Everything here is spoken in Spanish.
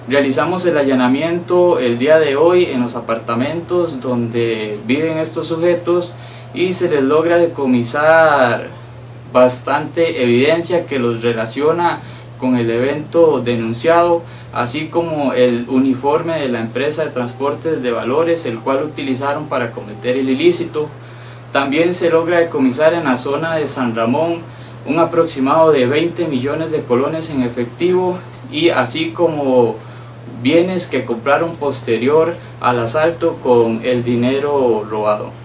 Realizamos el allanamiento el día de hoy en los apartamentos donde viven estos sujetos y se les logra decomisar bastante evidencia que los relaciona con el evento denunciado, así como el uniforme de la empresa de transportes de valores, el cual utilizaron para cometer el ilícito. También se logra decomisar en la zona de San Ramón un aproximado de 20 millones de colones en efectivo, y así como bienes que compraron posterior al asalto con el dinero robado.